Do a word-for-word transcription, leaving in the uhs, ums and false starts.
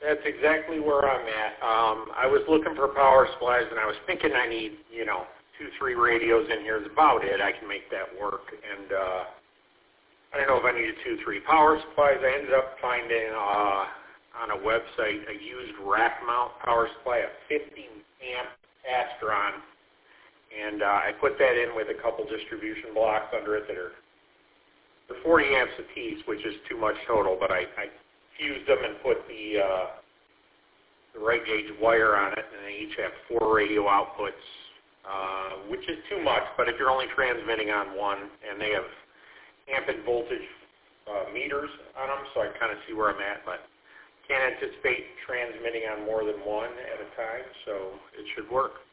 that's exactly where I'm at. Um, I was looking for power supplies, and I was thinking I need, you know, two, three radios in here is about it. I can make that work. And uh, I don't know if I needed two, three power supplies. I ended up finding uh, on a website a used rack mount power supply, a fifty amp Astron. And uh, I put that in with a couple distribution blocks under it that are they're forty amps a piece, which is too much total, but I, I fused them and put the, uh, the right gauge wire on it, and they each have four radio outputs, uh, which is too much, but if you're only transmitting on one, and they have amp and voltage uh, meters on them, so I kind of see where I'm at, but can't anticipate transmitting on more than one at a time, so it should work.